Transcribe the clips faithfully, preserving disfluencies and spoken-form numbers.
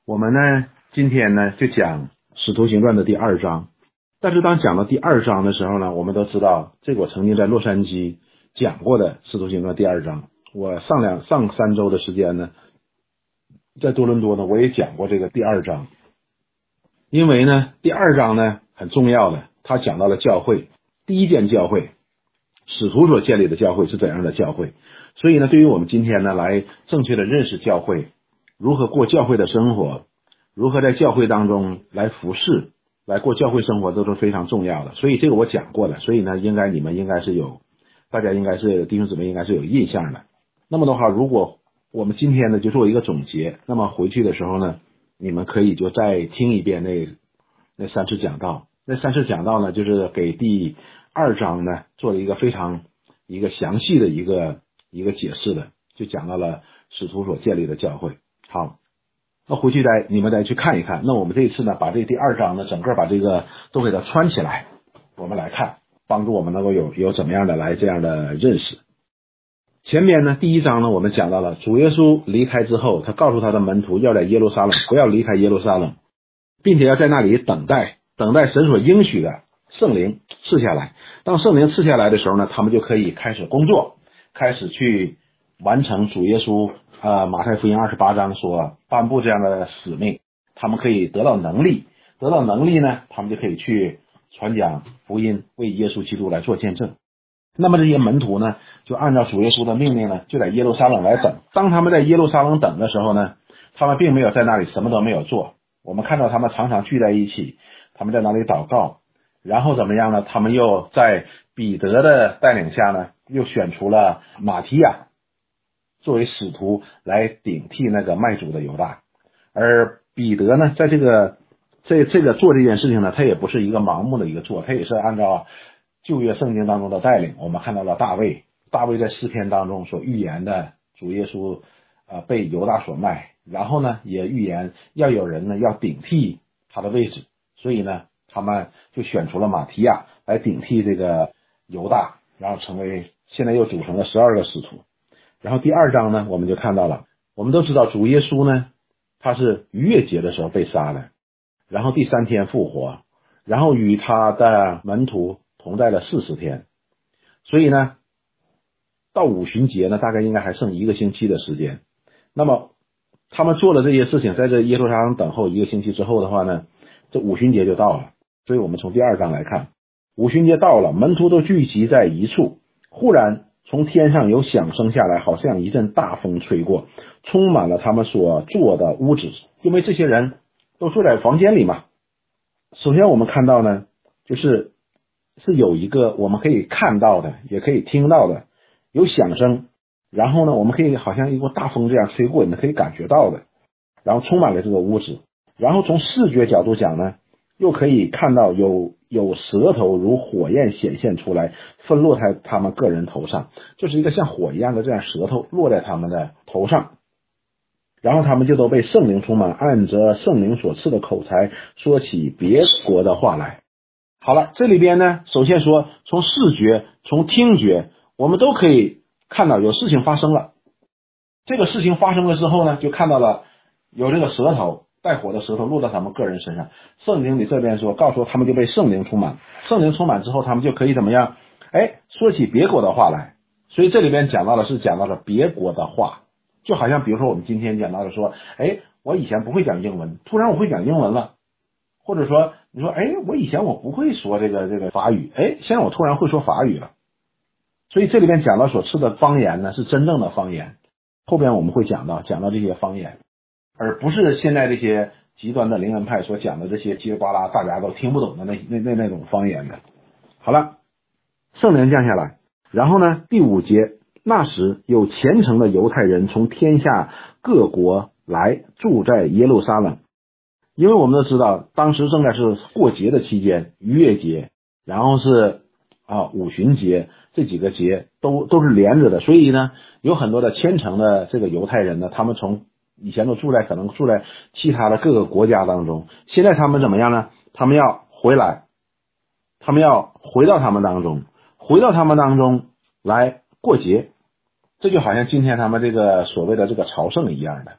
我们呢今天呢就讲使徒行传的第二章，但是当讲到第二章的时候呢，我们都知道这个我曾经在洛杉矶讲过的使徒行传第二章，我上两上三周的时间呢在多伦多呢我也讲过这个第二章。因为呢第二章呢很重要的，他讲到了教会，第一间教会，使徒所建立的教会是怎样的教会，所以呢对于我们今天呢来正确的认识教会，如何过教会的生活，如何在教会当中来服侍，来过教会生活，都是非常重要的。所以这个我讲过的，所以呢应该你们应该是有，大家应该是弟兄姊妹应该是有印象的。那么的话，如果我们今天呢就做一个总结，那么回去的时候呢，你们可以就再听一遍那那三次讲道。那三次讲道呢就是给第二章呢做了一个非常一个详细的一个一个解释的，就讲到了使徒所建立的教会。好，那回去再你们再去看一看。那我们这一次呢把这第二章呢整个把这个都给它串起来，我们来看，帮助我们能够有有怎么样的来这样的认识。前面呢第一章呢我们讲到了主耶稣离开之后，他告诉他的门徒要在耶路撒冷，不要离开耶路撒冷，并且要在那里等待等待神所应许的圣灵赐下来。当圣灵赐下来的时候呢，他们就可以开始工作，开始去完成主耶稣呃马太福音二十八章所颁布这样的使命。他们可以得到能力，得到能力呢，他们就可以去传讲福音，为耶稣基督来做见证。那么这些门徒呢就按照主耶稣的命令呢，就在耶路撒冷来等。当他们在耶路撒冷等的时候呢，他们并没有在那里什么都没有做。我们看到他们常常聚在一起，他们在那里祷告，然后怎么样呢，他们又在彼得的带领下呢，又选出了马提亚作为使徒来顶替那个卖主的犹大。而彼得呢在这个这这个做这件事情呢，他也不是一个盲目的一个做，他也是按照旧约圣经当中的带领。我们看到了大卫，大卫在诗篇当中所预言的主耶稣呃被犹大所卖，然后呢也预言要有人呢要顶替他的位置，所以呢他们就选出了马提亚来顶替这个犹大，然后成为现在又组成了十二个使徒。然后第二章呢我们就看到了，我们都知道主耶稣呢他是逾越节的时候被杀的，然后第三天复活，然后与他的门徒同在了四十天。所以呢到五旬节呢大概应该还剩一个星期的时间。那么他们做了这些事情，在这耶路撒冷等候一个星期之后的话呢，这五旬节就到了。所以我们从第二章来看，五旬节到了，门徒都聚集在一处，忽然从天上有响声下来，好像一阵大风吹过，充满了他们所坐的屋子。因为这些人都坐在房间里嘛。首先我们看到呢，就是是有一个我们可以看到的，也可以听到的，有响声，然后呢我们可以好像一股大风这样吹过，你们可以感觉到的，然后充满了这个屋子。然后从视觉角度讲呢，又可以看到有有舌头如火焰显现出来，分落在他们个人头上，就是一个像火一样的这样舌头落在他们的头上。然后他们就都被圣灵充满，按着圣灵所赐的口才说起别国的话来。好了，这里边呢首先说从视觉从听觉我们都可以看到有事情发生了。这个事情发生了之后呢，就看到了有这个舌头带火的舌头落到他们个人身上。圣经里这边说告诉他们就被圣灵充满，圣灵充满之后他们就可以怎么样，哎，说起别国的话来。所以这里边讲到的是讲到了别国的话，就好像比如说我们今天讲到的说，哎，我以前不会讲英文，突然我会讲英文了。或者说你说哎，我以前我不会说这个这个法语，哎，现在我突然会说法语了。所以这里边讲到所吃的方言呢是真正的方言，后边我们会讲到讲到这些方言，而不是现在这些极端的灵恩派所讲的这些叽里呱啦大家都听不懂的那那那那种方言的。好了，圣灵降下来，然后呢第五节，那时有虔诚的犹太人从天下各国来住在耶路撒冷。因为我们都知道当时正在是过节的期间，逾越节，然后是啊五旬节，这几个节都都是连着的，所以呢有很多的虔诚的这个犹太人呢，他们从以前都住在可能住在其他的各个国家当中，现在他们怎么样呢？他们要回来，他们要回到他们当中，回到他们当中来过节。这就好像今天他们这个所谓的这个朝圣一样的，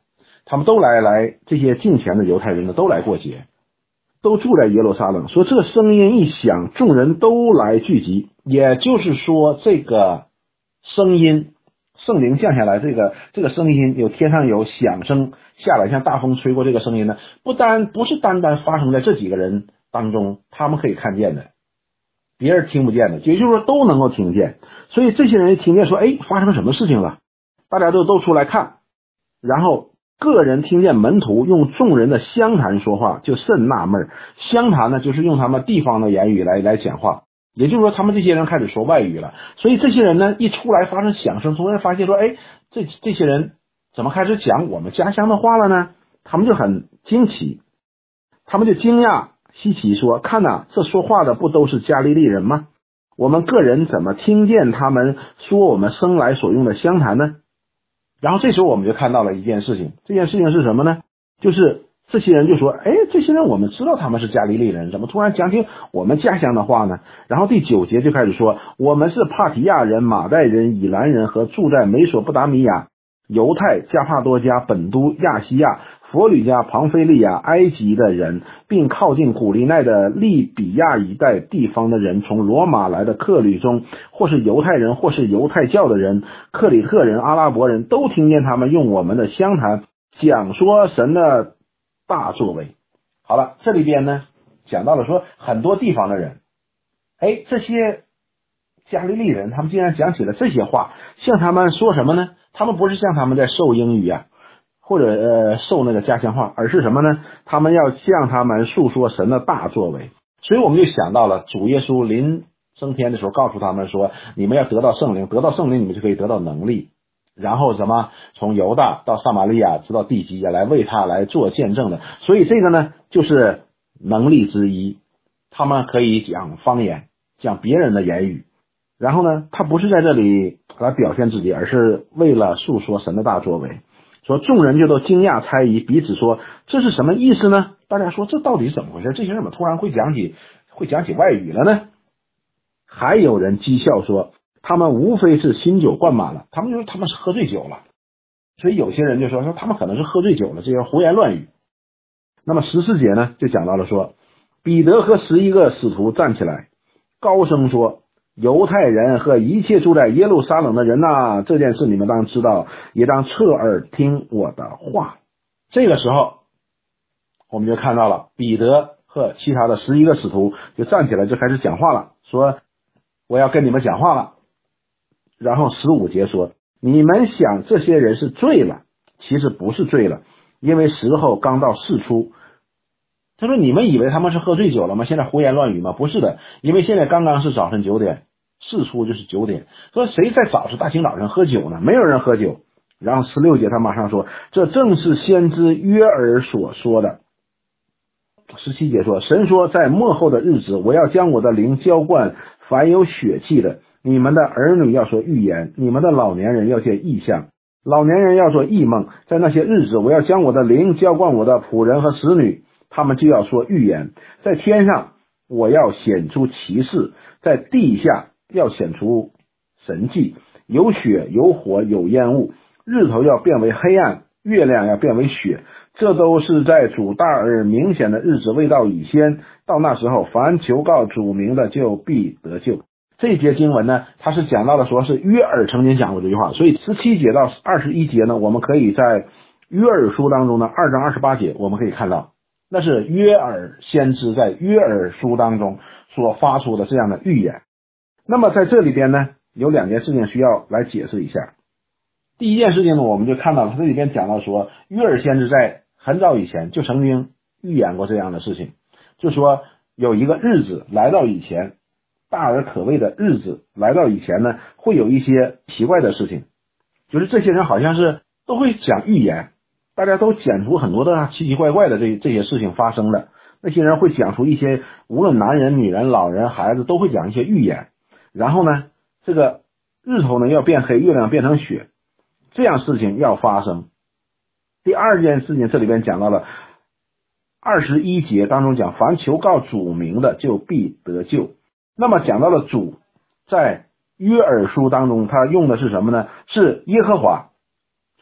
他们都来来这些敬虔的犹太人呢，都来过节，都住在耶路撒冷。说这声音一响，众人都来聚集，也就是说这个声音，圣灵降下来，这个这个声音有天上有响声下来，像大风吹过，这个声音呢，不单不是单单发生在这几个人当中，他们可以看见的，别人听不见的，也就是说都能够听见。所以这些人一听见说，哎，发生什么事情了，大家都都出来看，然后个人听见门徒用众人的乡谈说话，就甚纳闷。乡谈呢，就是用他们地方的言语来来讲话，也就是说他们这些人开始说外语了。所以这些人呢一出来发生响声，突然发现说，哎，这这些人怎么开始讲我们家乡的话了呢？他们就很惊奇，他们就惊讶稀奇说，看哪，这说话的不都是加利利人吗？我们个人怎么听见他们说我们生来所用的乡谈呢？然后这时候我们就看到了一件事情，这件事情是什么呢？就是这些人就说，哎，这些人我们知道他们是加利利人，怎么突然讲起我们家乡的话呢？然后第九节就开始说，我们是帕提亚人、马代人、以兰人和住在美索不达米亚、犹太、加帕多家、本都、亚西亚、佛吕家、庞菲利亚、埃及的人，并靠近古利奈的利比亚一带地方的人，从罗马来的客旅中，或是犹太人，或是犹太教的人，克里特人、阿拉伯人，都听见他们用我们的乡谈讲说神的大作为。好了，这里边呢讲到了说很多地方的人，哎，这些加利利人他们竟然讲起了这些话，向他们说什么呢？他们不是向他们在授英语啊，或者呃受那个家乡话，而是什么呢？他们要向他们述说神的大作为。所以我们就想到了主耶稣临升天的时候告诉他们说，你们要得到圣灵，得到圣灵你们就可以得到能力，然后什么从犹大到撒玛利亚直到地极也来为他来做见证的。所以这个呢就是能力之一，他们可以讲方言，讲别人的言语，然后呢他不是在这里来表现自己，而是为了述说神的大作为。说众人就都惊讶猜疑，彼此说这是什么意思呢？大家说这到底是怎么回事？这些人怎么突然会讲起会讲起外语了呢？还有人讥笑说他们无非是新酒灌满了，他们就说他们是喝醉酒了。所以有些人就说说他们可能是喝醉酒了，这些胡言乱语。那么十四节呢就讲到了说，彼得和十一个使徒站起来高声说，犹太人和一切住在耶路撒冷的人呐、啊，这件事你们当知道，也当侧耳听我的话。这个时候我们就看到了彼得和其他的十一个使徒就站起来就开始讲话了，说我要跟你们讲话了。然后十五节说，你们想这些人是醉了，其实不是醉了，因为时候刚到巳初。他说你们以为他们是喝醉酒了吗？现在胡言乱语吗？不是的，因为现在刚刚是早晨九点，巳初就是九点。说谁在早上大清早上喝酒呢？没有人喝酒。然后十六节他马上说，这正是先知约珥所说的。十七节说，神说在末后的日子，我要将我的灵浇灌凡有血气的，你们的儿女要说预言，你们的老年人要见异象，老年人要做异梦。在那些日子，我要将我的灵浇灌我的仆人和使女，他们就要说预言。在天上我要显出奇事，在地下要显出神迹，有血有火有烟雾，日头要变为黑暗，月亮要变为血，这都是在主大而明显的日子未到以先。到那时候，凡求告主名的就必得救。这一节经文呢，它是讲到了说是约珥曾经讲过这句话，所以十七节到二十一节呢，我们可以在约珥书当中呢二章二十八节我们可以看到，那是约珥先知在约珥书当中所发出的这样的预言。那么在这里边呢，有两件事情需要来解释一下。第一件事情呢，我们就看到了这里边讲到说，约珥先知在很早以前就曾经预言过这样的事情，就说有一个日子来到以前，大而可畏的日子来到以前呢，会有一些奇怪的事情，就是这些人好像是都会讲预言，大家都讲出很多的奇奇怪怪的这这些事情发生的。那些人会讲出一些，无论男人、女人、老人、孩子都会讲一些预言。然后呢，这个日头呢要变黑，月亮变成血，这样事情要发生。第二件事情，这里边讲到了二十一节当中讲，凡求告主名的就必得救。那么讲到了主，在约珥书当中他用的是什么呢？是耶和华。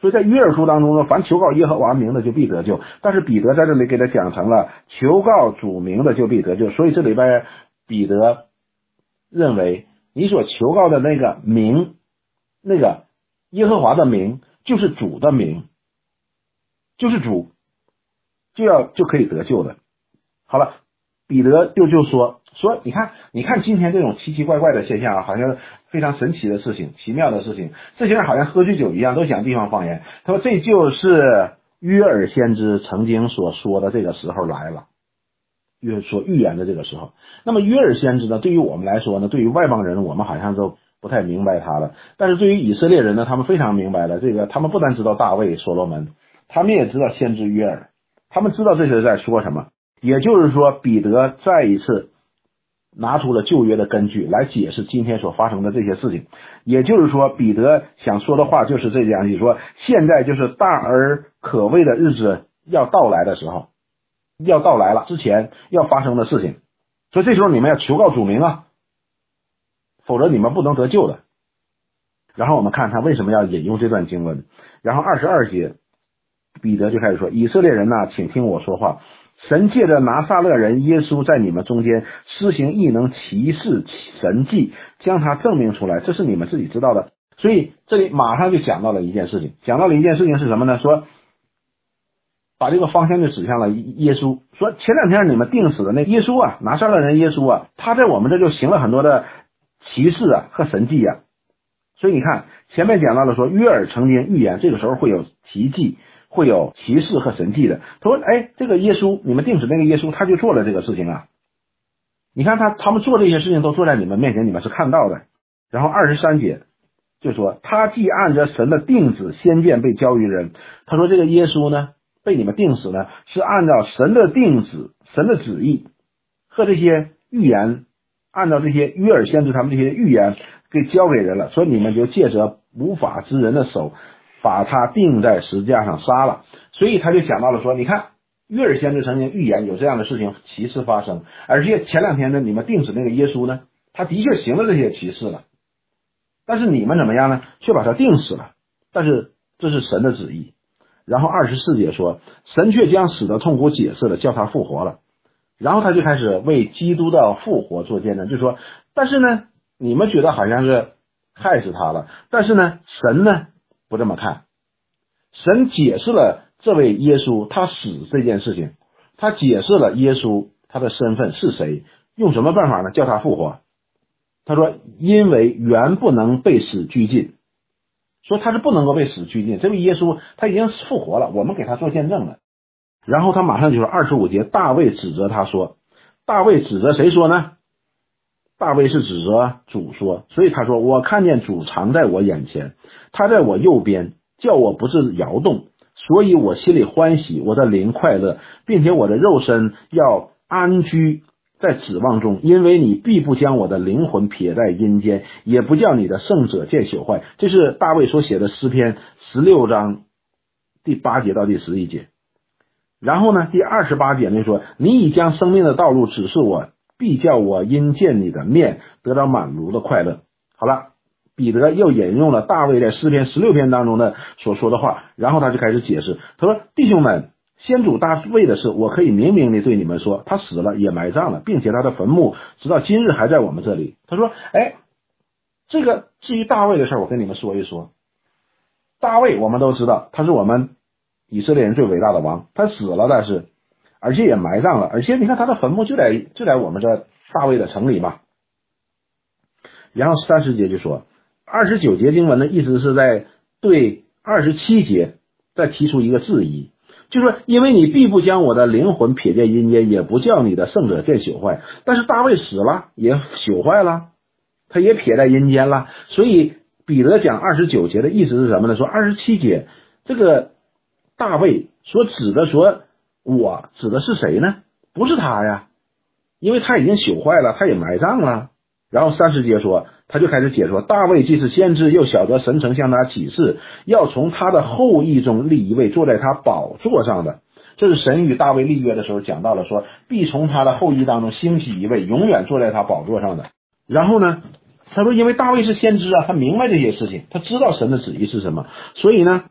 所以在约珥书当中呢，凡求告耶和华名的就必得救，但是彼得在这里给他讲成了求告主名的就必得救，所以这里边彼得认为你所求告的那个名，那个耶和华的名就是主的名，就是主就要就可以得救的。好了，彼得就就说说你看你看今天这种奇奇怪怪的现象啊，好像非常神奇的事情，奇妙的事情，这些人好像喝醉酒一样，都讲地方方言。他说这就是约珥先知曾经所说的这个时候来了，约说预言的这个时候。那么约珥先知呢，对于我们来说呢，对于外邦人我们好像都不太明白他了，但是对于以色列人呢，他们非常明白了。这个他们不但知道大卫所罗门，他们也知道先知约珥，他们知道这些在说什么。也就是说，彼得再一次拿出了旧约的根据来解释今天所发生的这些事情。也就是说，彼得想说的话就是这样，就是说现在就是大而可畏的日子要到来的时候，要到来了之前要发生的事情，所以这时候你们要求告主名啊，否则你们不能得救的。然后我们看他为什么要引用这段经文。然后二十二节彼得就开始说，以色列人呐、啊，请听我说话，神借着拿撒勒人耶稣在你们中间施行异能奇事神迹，将他证明出来，这是你们自己知道的。所以这里马上就讲到了一件事情，讲到了一件事情是什么呢？说把这个方向就指向了耶稣，说前两天你们定死的那耶稣啊，拿撒勒人耶稣啊，他在我们这就行了很多的奇事啊和神迹啊。所以你看前面讲到了说约珥曾经预言这个时候会有奇迹，会有奇事和神迹的。他说哎，这个耶稣你们定死那个耶稣他就做了这个事情啊，你看他他们做这些事情都做在你们面前，你们是看到的。然后二十三节就说他既按着神的定旨先见被交于人，他说这个耶稣呢被你们定死呢是按照神的定旨神的旨意和这些预言，按照这些约珥先知他们这些预言给交给人了，所以你们就借着无法之人的手把他钉在十字架上杀了。所以他就讲到了说，你看约珥先知曾经预言有这样的事情奇事发生，而且前两天呢你们定死那个耶稣呢，他的确行了这些奇事了，但是你们怎么样呢？却把他定死了，但是这是神的旨意。然后二十四节说神却将死的痛苦解释了，叫他复活了。然后他就开始为基督的复活做见证，就说但是呢你们觉得好像是害死他了，但是呢神呢不这么看，神解释了这位耶稣他死这件事情，他解释了耶稣他的身份是谁，用什么办法呢？叫他复活。他说因为原不能被死拘禁，说他是不能够被死拘禁，这位耶稣他已经复活了，我们给他做见证了。然后他马上就说二十五节大卫指责他说，大卫指责谁说呢？大卫是指责主说，所以他说我看见主常在我眼前，他在我右边，叫我不致摇动，所以我心里欢喜，我的灵快乐，并且我的肉身要安居在指望中，因为你必不将我的灵魂撇在阴间，也不叫你的圣者见朽坏。这是大卫所写的诗篇十六章第八节到第十一节。然后呢第二十八节呢说，你已将生命的道路指示我，必叫我因见你的面得到满足的快乐。好了，彼得又引用了大卫在诗篇十六篇当中的所说的话，然后他就开始解释，他说弟兄们，先祖大卫的事我可以明明的对你们说，他死了也埋葬了，并且他的坟墓直到今日还在我们这里。他说哎，这个至于大卫的事我跟你们说一说。大卫我们都知道他是我们以色列人最伟大的王，他死了，但是而且也埋葬了，而且你看他的坟墓就在就在我们这大卫的城里嘛。然后三十节就说二十九节经文的意思是在对二十七节再提出一个质疑，就是说因为你必不将我的灵魂撇在阴间，也不叫你的圣者见朽坏。但是大卫死了也朽坏了，他也撇在阴间了，所以彼得讲二十九节的意思是什么呢？说二十七节这个大卫所指的说我指的是谁呢？不是他呀，因为他已经朽坏了，他也埋葬了。然后三十节说他就开始解说，大卫既是先知，又晓得神曾向他启示，要从他的后裔中立一位坐在他宝座上的。这是神与大卫立约的时候讲到了，说必从他的后裔当中兴起一位，永远坐在他宝座上的。然后呢他说因为大卫是先知啊，他明白这些事情，他知道神的旨意是什么，所以呢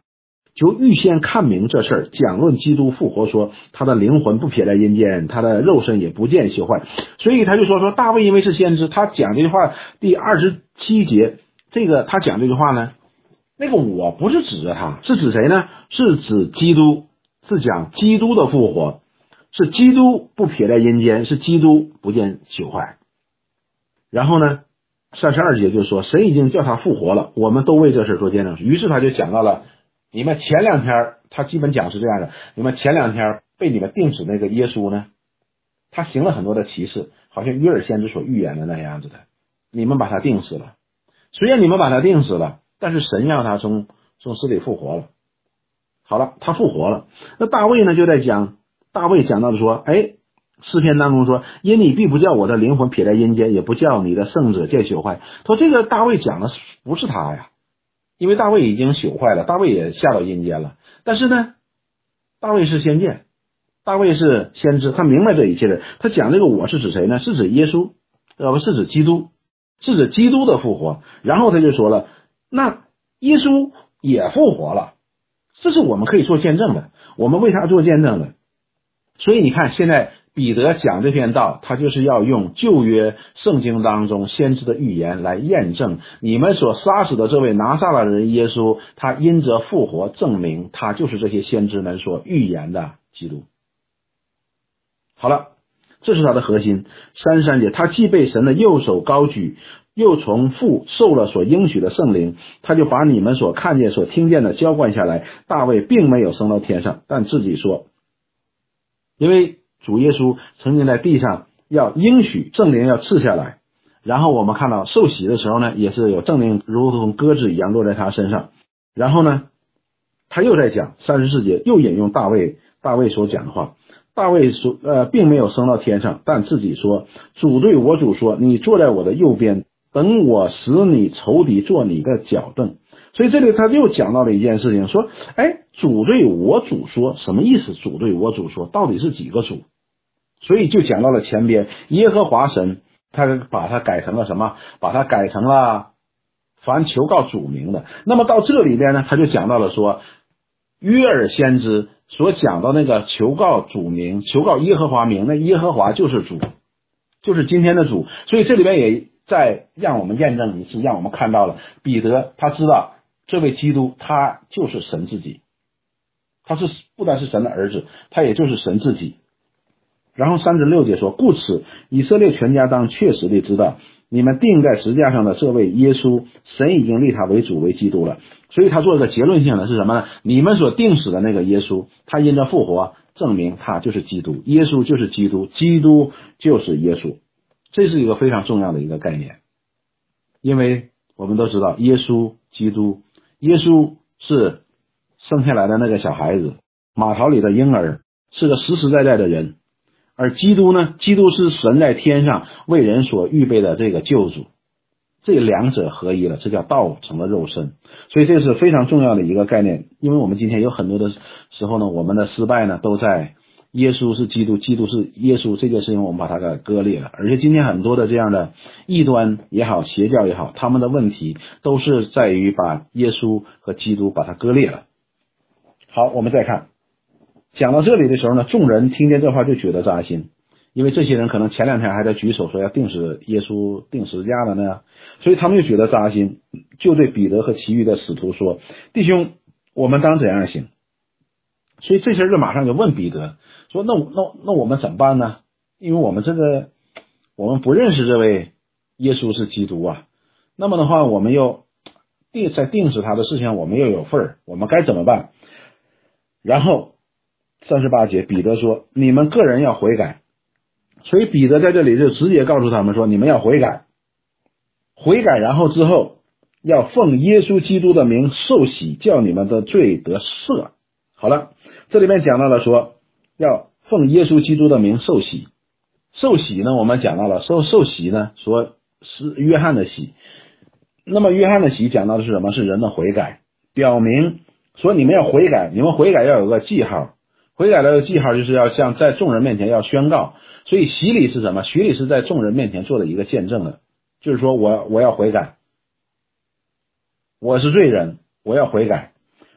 就预先看明这事儿，讲论基督复活，说他的灵魂不撇在阴间，他的肉身也不见朽坏。所以他就说说大卫因为是先知，他讲这句话第二十七节，这个他讲这句话呢，那个我不是指着他，是指谁呢？是指基督，是讲基督的复活，是基督不撇在阴间，是基督不见朽坏。然后呢三十二节就说神已经叫他复活了，我们都为这事做见证。于是他就讲到了你们前两天，他基本讲是这样的，你们前两天被你们定死那个耶稣呢，他行了很多的奇事，好像约珥先知所预言的那样子的，你们把他定死了。虽然你们把他定死了，但是神让他从从死里复活了。好了，他复活了。那大卫呢就在讲，大卫讲到的说，哎，诗篇当中说，因你必不叫我的灵魂撇在阴间，也不叫你的圣者见朽坏。他说这个大卫讲的不是他呀，因为大卫已经朽坏了，大卫也下到阴间了。但是呢，大卫是先见，大卫是先知，他明白这一切的。他讲这个我是指谁呢？是指耶稣，呃，不是指基督，是指基督的复活。然后他就说了，那耶稣也复活了，这是我们可以做见证的，我们为他做见证的。所以你看，现在彼得讲这篇道，他就是要用旧约圣经当中先知的预言来验证你们所杀死的这位拿撒勒人耶稣，他因着复活证明他就是这些先知们所预言的基督。好了，这是他的核心。三十三节，他既被神的右手高举，又从父受了所应许的圣灵，他就把你们所看见所听见的浇灌下来。大卫并没有升到天上，但自己说，因为主耶稣曾经在地上要应许圣灵要赐下来，然后我们看到受洗的时候呢，也是有圣灵如同鸽子一样落在他身上。然后呢他又在讲三十四节，又引用大卫大卫所讲的话，大卫说呃，并没有升到天上，但自己说，主对我主说，你坐在我的右边，等我使你仇敌做你的脚凳。所以这里他又讲到了一件事情，说哎，主对我主说，什么意思？主对我主说到底是几个主？所以就讲到了前边耶和华神，他把它改成了什么？把它改成了凡求告主名的。那么到这里边呢，他就讲到了说约珥先知所讲到那个求告主名，求告耶和华名，那耶和华就是主，就是今天的主。所以这里边也再让我们验证一次，让我们看到了彼得他知道这位基督他就是神自己，他是不但是神的儿子，他也就是神自己。然后三十六节说，故此以色列全家当确实地知道，你们钉在十字架上的这位耶稣，神已经立他为主为基督了。所以他做一个结论性的是什么呢？你们所定死的那个耶稣，他因着复活证明他就是基督，耶稣就是基督，基督就是耶稣。这是一个非常重要的一个概念，因为我们都知道耶稣基督，耶稣是生下来的那个小孩子，马槽里的婴儿，是个实实在在的人。而基督呢，基督是神在天上为人所预备的这个救主，这两者合一了，这叫道成了肉身。所以这是非常重要的一个概念。因为我们今天有很多的时候呢，我们的失败呢都在耶稣是基督，基督是耶稣这件事情我们把它给割裂了。而且今天很多的这样的异端也好，邪教也好，他们的问题都是在于把耶稣和基督把它割裂了。好，我们再看讲到这里的时候呢，众人听见这话就觉得扎心，因为这些人可能前两天还在举手说要定死耶稣，定十字架了呢，所以他们就觉得扎心，就对彼得和其余的使徒说，弟兄，我们当怎样行？所以这些人马上就问彼得说，那那那我们怎么办呢？因为我们这个我们不认识这位耶稣是基督啊，那么的话我们又定在定死他的事情我们又有份儿，我们该怎么办？然后三十八节彼得说，你们个人要悔改。所以彼得在这里就直接告诉他们说，你们要悔改，悔改，然后之后要奉耶稣基督的名受洗，叫你们的罪得赦。好了，这里面讲到了说要奉耶稣基督的名受洗。受洗呢，我们讲到了受受洗呢，说是约翰的洗。那么约翰的洗讲到的是什么？是人的悔改，表明说你们要悔改，你们悔改要有个记号，悔改的记号就是要像在众人面前要宣告。所以洗礼是什么？洗礼是在众人面前做的一个见证的，就是说我我要悔改，我是罪人，我要悔改。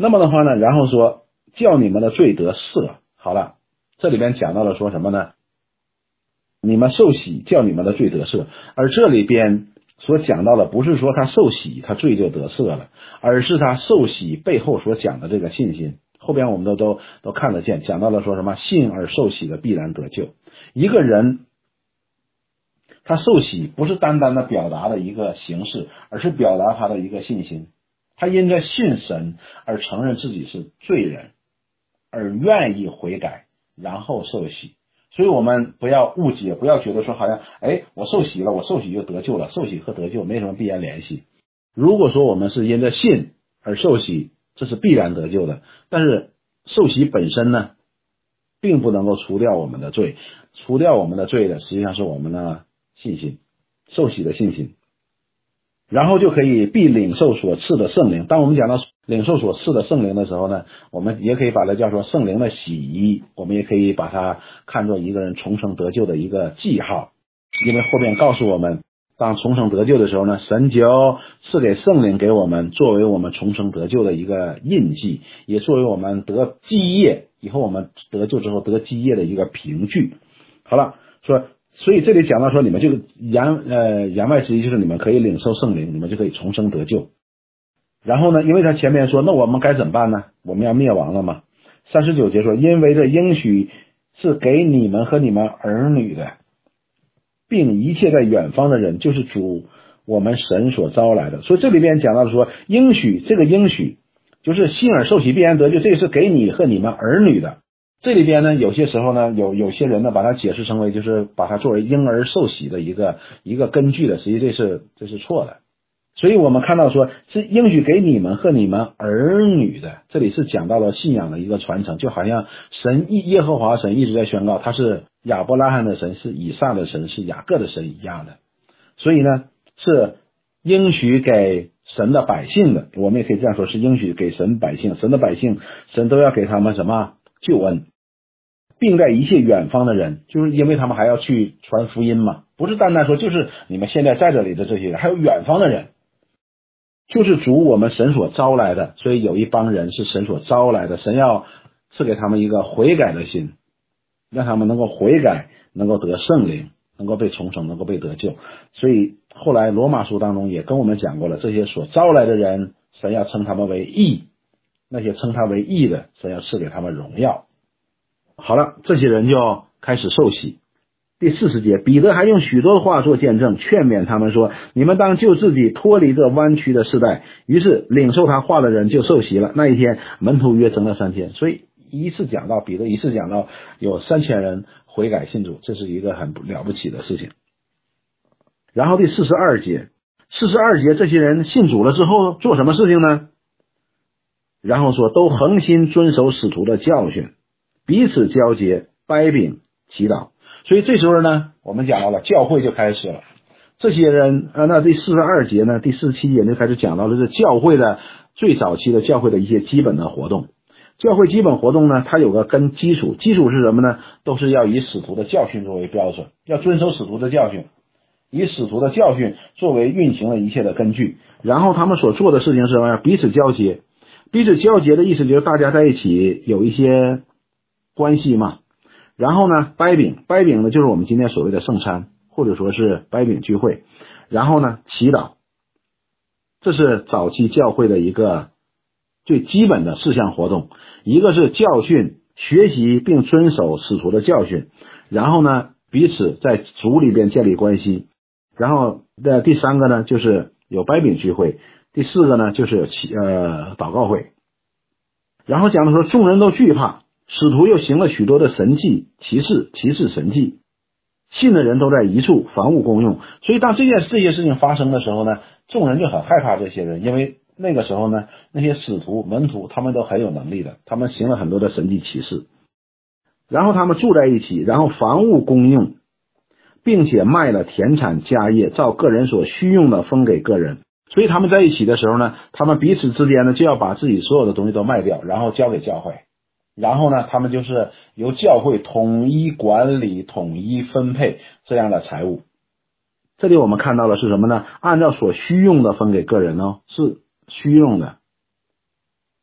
那么的话呢，然后说叫你们的罪得赦。好了，这里边讲到了说什么呢？你们受洗叫你们的罪得赦，而这里边所讲到的不是说他受洗他罪就得赦了，而是他受洗背后所讲的这个信心。后边我们都都都看得见，讲到了说什么信而受洗的必然得救。一个人他受洗不是单单的表达的一个形式，而是表达他的一个信心。他因着信神而承认自己是罪人，而愿意悔改，然后受洗。所以我们不要误解，不要觉得说好像哎，我受洗了，我受洗就得救了。受洗和得救没什么必然联系。如果说我们是因着信而受洗，这是必然得救的。但是受洗本身呢，并不能够除掉我们的罪，除掉我们的罪的实际上是我们的信心，受洗的信心。然后就可以必领受所赐的圣灵。当我们讲到领受所赐的圣灵的时候呢，我们也可以把它叫做圣灵的洗衣，我们也可以把它看作一个人重生得救的一个记号。因为后面告诉我们，当重生得救的时候呢，神就赐给圣灵给我们，作为我们重生得救的一个印记，也作为我们得基业，以后我们得救之后得基业的一个凭据。好了，说所以这里讲到说，你们这个言呃言外之意就是你们可以领受圣灵，你们就可以重生得救。然后呢，因为他前面说，那我们该怎么办呢？我们要灭亡了嘛。三十九节说，因为这应许是给你们和你们儿女的，并一切在远方的人，就是主我们神所招来的。所以这里边讲到说，应许这个应许就是信而受洗必然得救，这个是给你和你们儿女的。这里边呢，有些时候呢，有有些人呢，把它解释成为就是把它作为婴儿受洗的一个一个根据的，实际这是这是错的。所以我们看到说是应许给你们和你们儿女的，这里是讲到了信仰的一个传承，就好像神耶和华神一直在宣告他是亚伯拉罕的神，是以撒的神，是雅各的神一样的。所以呢，是应许给神的百姓的，我们也可以这样说，是应许给神百姓，神的百姓，神都要给他们什么救恩，并在一切远方的人，就是因为他们还要去传福音嘛，不是单单说就是你们现在在这里的这些人，还有远方的人，就是主我们神所招来的。所以有一帮人是神所招来的，神要赐给他们一个悔改的心，让他们能够悔改，能够得圣灵，能够被重生，能够被得救。所以后来罗马书当中也跟我们讲过了，这些所招来的人，神要称他们为义，那些称他为义的，神要赐给他们荣耀。好了，这些人就开始受洗。第四十节，彼得还用许多的话做见证，劝勉他们说，你们当救自己脱离这弯曲的世代。于是领受他话的人就受洗了。那一天门徒约增了三千。所以一次讲到彼得，一次讲到有三千人悔改信主，这是一个很了不起的事情。然后第四十二节，四十二节这些人信主了之后做什么事情呢？然后说都恒心遵守使徒的教训，彼此交结，掰饼祈祷。所以这时候呢，我们讲到了教会就开始了。这些人啊，那第四十二节呢，第四十七节就开始讲到了这教会的最早期的教会的一些基本的活动。教会基本活动呢，它有个根基础，基础是什么呢？都是要以使徒的教训作为标准，要遵守使徒的教训，以使徒的教训作为运行了一切的根据。然后他们所做的事情是什么？彼此交结。彼此交结的意思就是大家在一起有一些关系嘛。然后呢，掰饼，掰饼呢就是我们今天所谓的圣餐，或者说是掰饼聚会。然后呢，祈祷，这是早期教会的一个最基本的四项活动。一个是教训，学习并遵守使徒的教训。然后呢，彼此在主里边建立关系。然后的第三个呢，就是有掰饼聚会。第四个呢，就是有呃祷告会。然后讲的说，众人都惧怕，使徒又行了许多的神迹奇事，奇事神迹，信的人都在一处，房屋共用。所以当这件这些事情发生的时候呢，众人就很害怕这些人，因为那个时候呢，那些使徒门徒他们都很有能力的，他们行了很多的神迹奇事。然后他们住在一起，然后房屋共用，并且卖了田产家业，照个人所需用的分给个人。所以他们在一起的时候呢，他们彼此之间呢就要把自己所有的东西都卖掉，然后交给教会。然后呢，他们就是由教会统一管理、统一分配这样的财物。这里我们看到的是什么呢？按照所需用的分给个人哦，是需用的。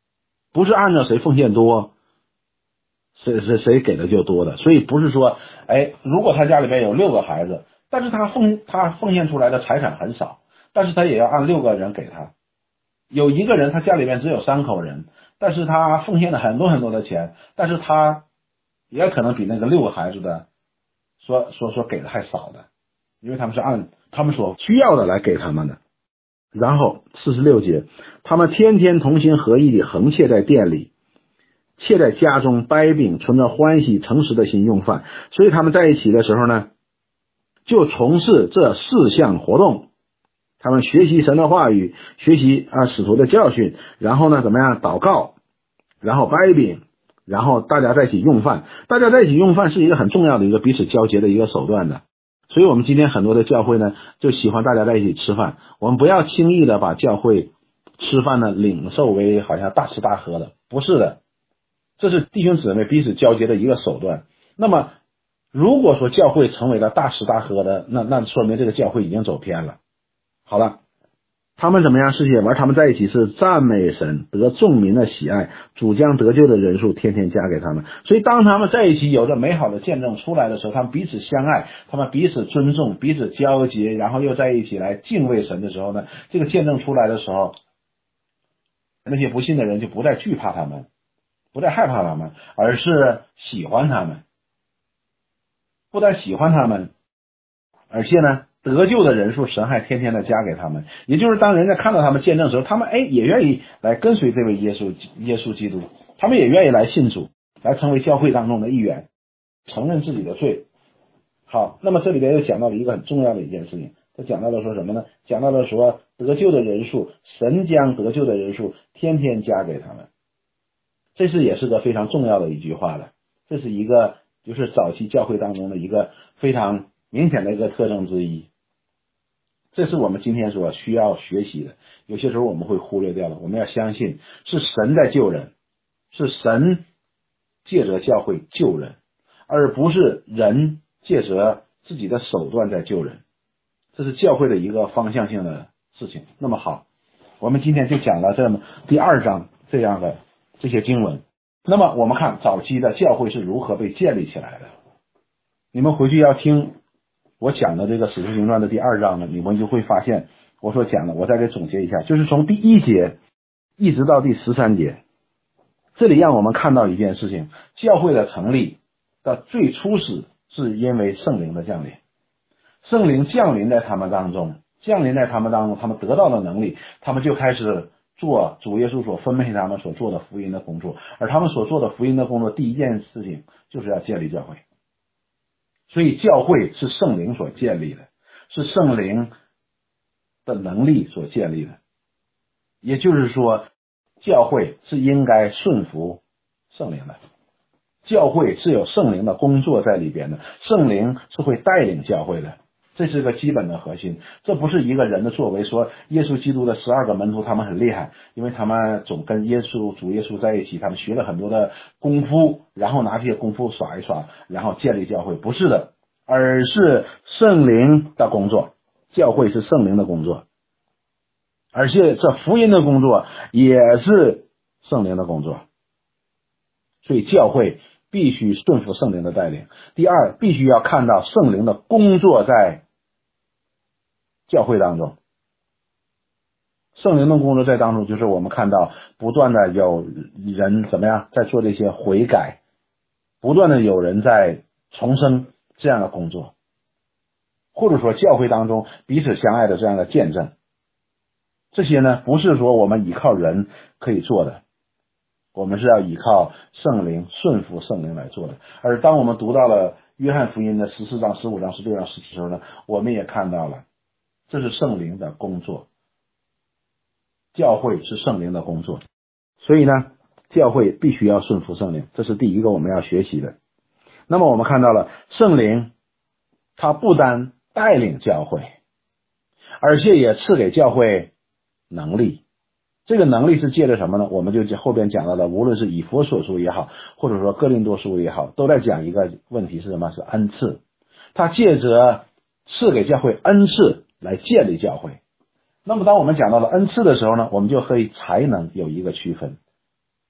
不是按照谁奉献多，谁谁谁给的就多的。所以不是说，哎，如果他家里边有六个孩子，但是他奉他奉献出来的财产很少，但是他也要按六个人给他。有一个人他家里边只有三口人，但是他奉献了很多很多的钱，但是他也可能比那个六个孩子的说说说给的还少的，因为他们是按他们所需要的来给他们的。然后四十六节，他们天天同心合意地横切在店里，切在家中掰饼，存着欢喜诚实的心用饭。所以他们在一起的时候呢，就从事这四项活动。他们学习神的话语，学习啊使徒的教训，然后呢怎么样祷告，然后掰饼，然后大家在一起用饭。大家在一起用饭是一个很重要的一个彼此交结的一个手段的。所以我们今天很多的教会呢，就喜欢大家在一起吃饭。我们不要轻易的把教会吃饭呢领受为好像大吃大喝的，不是的，这是弟兄姊妹彼此交结的一个手段。那么如果说教会成为了大吃大喝的，那那说明这个教会已经走偏了。好了，他们怎么样？世界玩，他们在一起是赞美神，得众民的喜爱，主将得救的人数天天加给他们。所以当他们在一起有着美好的见证出来的时候，他们彼此相爱，他们彼此尊重，彼此交结，然后又在一起来敬畏神的时候呢，这个见证出来的时候，那些不信的人就不再惧怕他们，不再害怕他们，而是喜欢他们。不但喜欢他们，而且呢得救的人数神还天天的加给他们。也就是当人家看到他们见证的时候，他们哎也愿意来跟随这位耶稣耶稣基督，他们也愿意来信主，来成为教会当中的一员，承认自己的罪。好，那么这里边又讲到了一个很重要的一件事情，他讲到了说什么呢？讲到了说得救的人数，神将得救的人数天天加给他们。这是也是个非常重要的一句话了，这是一个就是早期教会当中的一个非常明显的一个特征之一。这是我们今天所需要学习的，有些时候我们会忽略掉了。我们要相信是神在救人，是神借着教会救人，而不是人借着自己的手段在救人。这是教会的一个方向性的事情。那么好，我们今天就讲了这么第二章这样的这些经文。那么我们看早期的教会是如何被建立起来的。你们回去要听我讲的这个使徒行传的第二章呢，你们就会发现我所讲的，我再给总结一下，就是从第一节一直到第十三节，这里让我们看到一件事情，教会的成立的最初始是因为圣灵的降临。圣灵降临在他们当中，降临在他们当中，他们得到了能力，他们就开始做主耶稣所分配他们所做的福音的工作。而他们所做的福音的工作，第一件事情就是要建立教会。所以教会是圣灵所建立的，是圣灵的能力所建立的。也就是说，教会是应该顺服圣灵的，教会是有圣灵的工作在里边的，圣灵是会带领教会的，这是个基本的核心。这不是一个人的作为，说耶稣基督的十二个门徒他们很厉害，因为他们总跟耶稣主耶稣在一起，他们学了很多的功夫，然后拿这些功夫耍一耍，然后建立教会。不是的，而是圣灵的工作，教会是圣灵的工作，而且这福音的工作也是圣灵的工作。所以教会必须顺服圣灵的带领。第二，必须要看到圣灵的工作在教会当中。圣灵的工作在当中，就是我们看到不断的有人怎么样在做这些悔改，不断的有人在重生这样的工作，或者说教会当中彼此相爱的这样的见证。这些呢，不是说我们依靠人可以做的，我们是要依靠圣灵，顺服圣灵来做的。而当我们读到了约翰福音的十四章、十五章、十六章、十七章呢，我们也看到了这是圣灵的工作，教会是圣灵的工作。所以呢，教会必须要顺服圣灵，这是第一个我们要学习的。那么我们看到了圣灵他不单带领教会，而且也赐给教会能力。这个能力是借着什么呢？我们就后边讲到的，无论是以弗所书也好，或者说哥林多书也好，都在讲一个问题，是什么？是恩赐。他借着赐给教会恩赐来建立教会。那么当我们讲到了恩赐的时候呢，我们就可以才能有一个区分。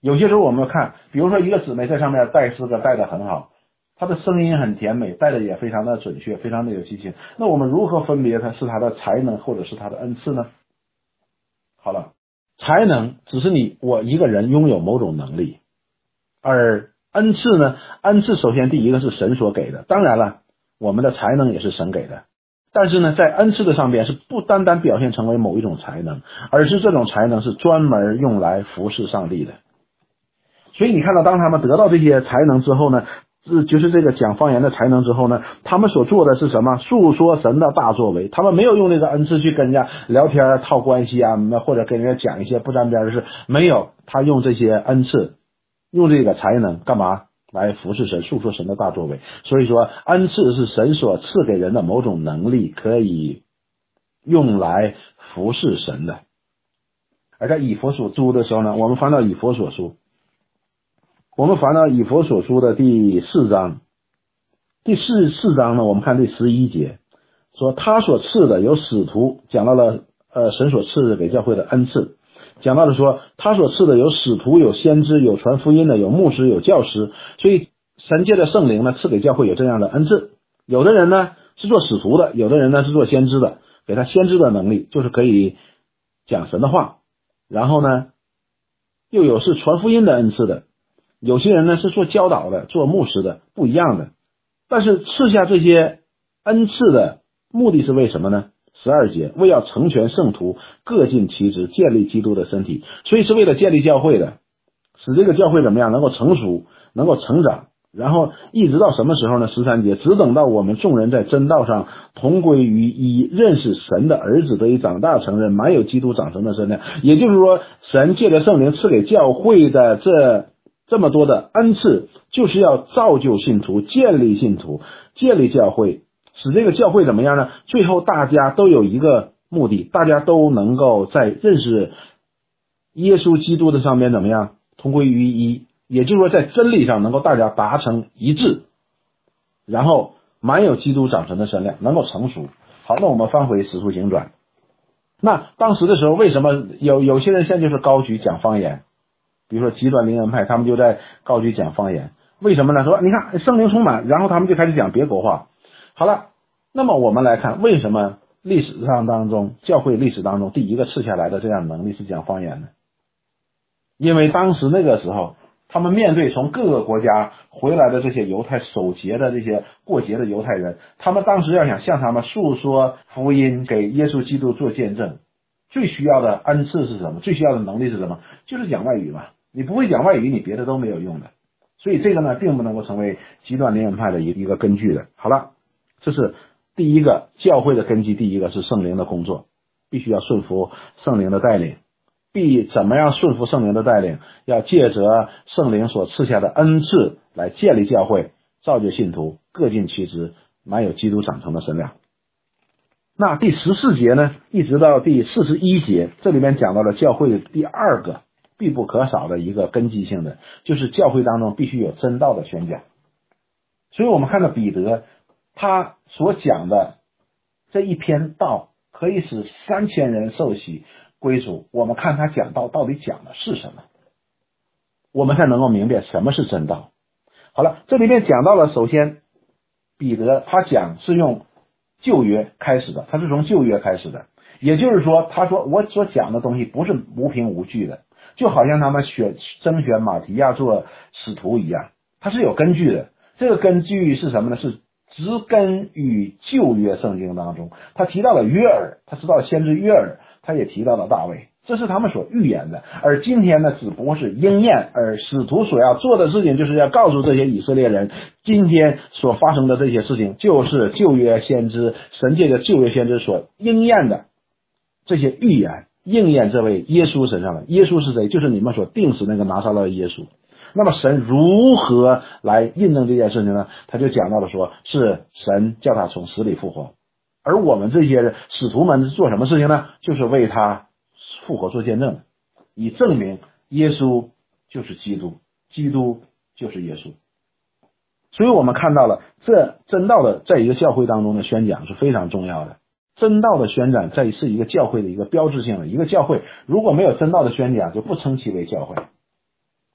有些时候我们看，比如说一个姊妹在上面带诗歌带得很好，她的声音很甜美，带的也非常的准确，非常的有激情，那我们如何分别她是她的才能或者是她的恩赐呢？好了，才能只是你我一个人拥有某种能力，而恩赐呢，恩赐首先第一个是神所给的，当然了，我们的才能也是神给的，但是呢，在恩赐的上边是不单单表现成为某一种才能，而是这种才能是专门用来服侍上帝的。所以你看到当他们得到这些才能之后呢，就是这个讲方言的才能之后呢，他们所做的是什么？述说神的大作为。他们没有用这个恩赐去跟人家聊天套关系啊，或者跟人家讲一些不沾边的事，没有，他用这些恩赐，用这个才能干嘛？来服侍神，述说神的大作为。所以说恩赐是神所赐给人的某种能力，可以用来服侍神的。而在以弗所书的时候呢，我们翻到以弗所书，我们翻到以弗所书的第四章，第四四章呢，我们看第十一节，说他所赐的有使徒，讲到了呃神所赐的给教会的恩赐，讲到了说他所赐的有使徒，有先知，有传福音的，有牧师，有教师。所以神借着圣灵呢赐给教会有这样的恩赐，有的人呢是做使徒的，有的人呢是做先知的，给他先知的能力，就是可以讲神的话，然后呢又有是传福音的恩赐的，有些人呢是做教导的，做牧师的，不一样的。但是赐下这些恩赐的目的是为什么呢？十二节，为要成全圣徒，各尽其职，建立基督的身体。所以是为了建立教会的，使这个教会怎么样能够成熟，能够成长，然后一直到什么时候呢？十三节，只等到我们众人在真道上同归于一，认识神的儿子，得以长大成人，满有基督长成的身量。也就是说，神借着圣灵赐给教会的这这么多的恩赐，就是要造就信徒，建立信徒，建立教会，使这个教会怎么样呢？最后大家都有一个目的，大家都能够在认识耶稣基督的上面怎么样同归于一，也就是说在真理上能够大家达成一致，然后满有基督长成的身量，能够成熟。好，那我们翻回使徒行传，那当时的时候为什么有有些人现在就是高举讲方言，比如说极端灵恩派，他们就在高举讲方言，为什么呢？说你看圣灵充满，然后他们就开始讲别国话。好了，那么我们来看为什么历史上当中教会历史当中第一个赐下来的这样能力是讲方言呢？因为当时那个时候他们面对从各个国家回来的这些犹太守节的这些过节的犹太人，他们当时要想向他们述说福音，给耶稣基督做见证，最需要的恩赐是什么？最需要的能力是什么？就是讲外语嘛。你不会讲外语，你别的都没有用的。所以这个呢并不能够成为极端灵恩派的一个根据的。好了，这是第一个教会的根基，第一个是圣灵的工作，必须要顺服圣灵的带领。必怎么样顺服圣灵的带领？要借着圣灵所赐下的恩赐来建立教会，造就信徒，各尽其职，满有基督长成的身量。那第十四节呢一直到第四十一节，这里面讲到了教会的第二个必不可少的一个根基性的，就是教会当中必须有真道的宣讲。所以我们看到彼得他所讲的这一篇道可以使三千人受洗归主，我们看他讲道到底讲的是什么，我们才能够明白什么是真道。好了，这里面讲到了，首先彼得他讲是用旧约开始的，他是从旧约开始的，也就是说他说我所讲的东西不是无凭无据的，就好像他们选征选马提亚做使徒一样，他是有根据的。这个根据是什么呢？是植根于旧约圣经当中。他提到了约珥，他知道先知约珥，他也提到了大卫，这是他们所预言的。而今天呢只不过是应验，而使徒所要做的事情就是要告诉这些以色列人，今天所发生的这些事情就是旧约先知神界的旧约先知所应验的这些预言，应验这位耶稣身上的。耶稣是谁？就是你们所定死那个拿撒勒的耶稣。那么神如何来印证这件事情呢？他就讲到了说是神叫他从死里复活，而我们这些使徒们做什么事情呢？就是为他复活做见证，以证明耶稣就是基督，基督就是耶稣。所以我们看到了这真道的在一个教会当中的宣讲是非常重要的。真道的宣讲在是一个教会的一个标志性的，一个教会如果没有真道的宣讲就不称其为教会。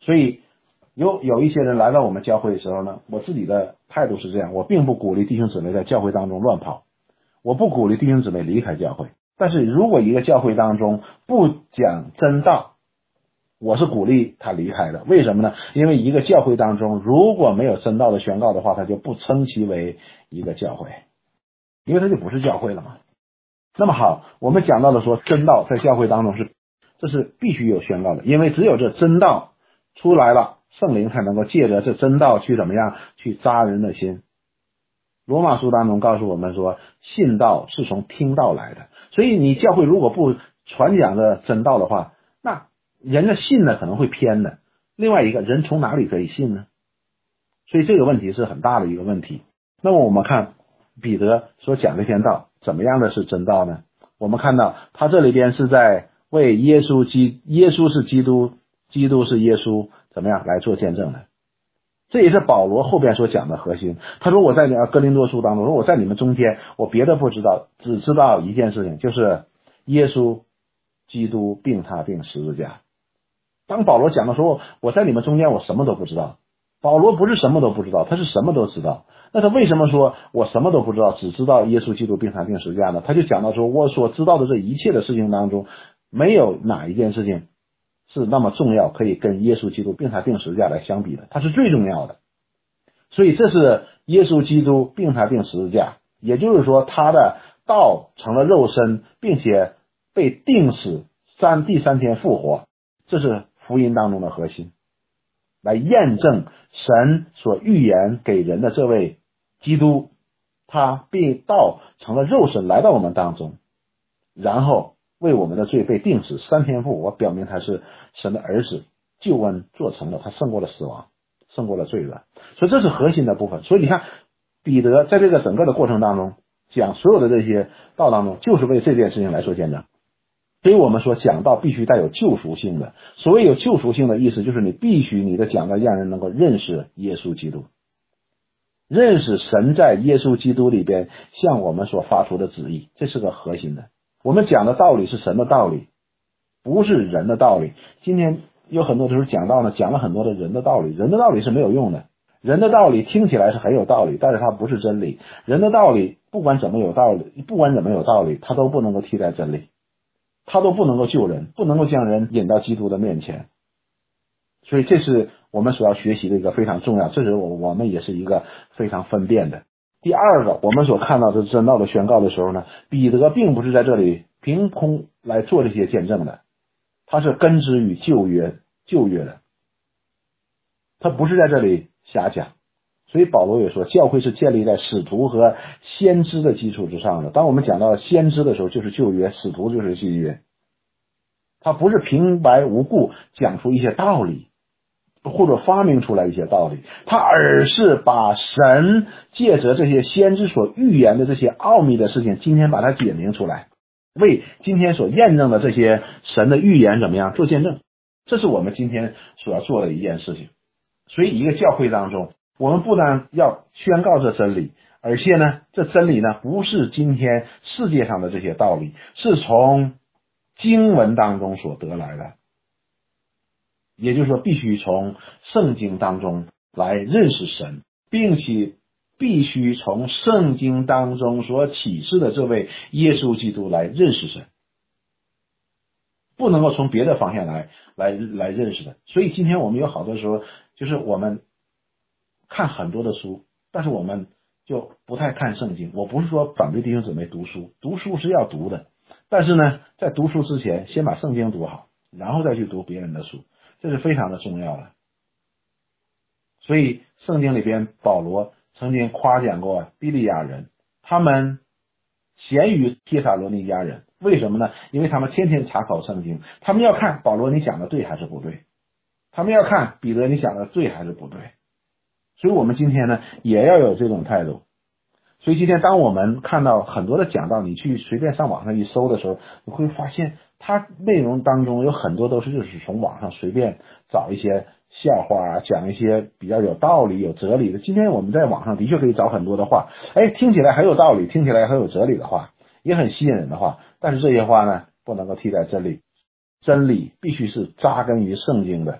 所以有有一些人来到我们教会的时候呢，我自己的态度是这样，我并不鼓励弟兄姊妹在教会当中乱跑，我不鼓励弟兄姊妹离开教会。但是如果一个教会当中不讲真道，我是鼓励他离开的。为什么呢？因为一个教会当中如果没有真道的宣告的话，他就不称其为一个教会，因为他就不是教会了嘛。那么好，我们讲到的说真道在教会当中是这是必须有宣告的，因为只有这真道出来了，圣灵才能够借着这真道去怎么样去扎人的心。罗马书当中告诉我们说，信道是从听道来的，所以你教会如果不传讲的真道的话，那人的信呢可能会偏的。另外一个人从哪里可以信呢？所以这个问题是很大的一个问题。那么我们看彼得所讲这篇道怎么样的是真道呢？我们看到他这里边是在为耶稣基耶稣是基督，基督是耶稣怎么样来做见证的。这也是保罗后边所讲的核心。他说我在哥林多书当中说，我在你们中间我别的不知道，只知道一件事情，就是耶稣基督并他并十字架。当保罗讲的时候，我在你们中间我什么都不知道。保罗不是什么都不知道，他是什么都知道。那他为什么说我什么都不知道，只知道耶稣基督并他并十字架呢？他就讲到说，我所知道的这一切的事情当中，没有哪一件事情是那么重要可以跟耶稣基督并他并十字架来相比的，它是最重要的。所以这是耶稣基督并他并十字架，也就是说他的道成了肉身，并且被钉死，三第三天复活，这是福音当中的核心，来验证神所预言给人的这位基督，他被道成了肉身来到我们当中，然后为我们的罪被钉死，三天复活，表明他是神的儿子，救恩做成了，他胜过了死亡，胜过了罪恶。所以这是核心的部分。所以你看彼得在这个整个的过程当中讲所有的这些道当中，就是为这件事情来做见证。所以我们说讲道必须带有救赎性的，所谓有救赎性的意思，就是你必须你的讲道让人能够认识耶稣基督，认识神在耶稣基督里边向我们所发出的旨意，这是个核心的。我们讲的道理是神的道理，不是人的道理。今天有很多的时候讲道呢，讲了很多的人的道理，人的道理是没有用的。人的道理听起来是很有道理，但是它不是真理。人的道理不管怎么有道理，不管怎么有道理，它都不能够替代真理，它都不能够救人，不能够将人引到基督的面前。所以这是我们所要学习的一个非常重要，这是我我们也是一个非常分辨的。第二个，我们所看到的真道的宣告的时候呢，彼得并不是在这里凭空来做这些见证的，他是根植于旧约旧约的，他不是在这里瞎讲。所以保罗也说，教会是建立在使徒和先知的基础之上的。当我们讲到先知的时候，就是旧约，使徒就是新约。他不是平白无故讲出一些道理，或者发明出来一些道理，他而是把神借着这些先知所预言的这些奥秘的事情，今天把它解明出来，为今天所验证的这些神的预言怎么样做见证。这是我们今天所要做的一件事情。所以一个教会当中，我们不但要宣告这真理，而且呢，这真理呢不是今天世界上的这些道理，是从经文当中所得来的。也就是说，必须从圣经当中来认识神，并且必须从圣经当中所启示的这位耶稣基督来认识神，不能够从别的方向来来来认识的。所以今天我们有好多时候，就是我们看很多的书，但是我们就不太看圣经。我不是说反对弟兄姊妹读书，读书是要读的，但是呢，在读书之前，先把圣经读好，然后再去读别人的书，这是非常的重要的。所以圣经里边保罗曾经夸奖过比利亚人，他们贤于帖撒罗尼迦人。为什么呢？因为他们天天查考圣经，他们要看保罗你讲的对还是不对，他们要看彼得你讲的对还是不对。所以我们今天呢也要有这种态度。所以今天当我们看到很多的讲道，你去随便上网上一搜的时候，你会发现它内容当中有很多都是就是从网上随便找一些笑话啊，讲一些比较有道理有哲理的。今天我们在网上的确可以找很多的话，哎，听起来很有道理，听起来很有哲理的话，也很吸引人的话，但是这些话呢不能够替代真理。真理必须是扎根于圣经的，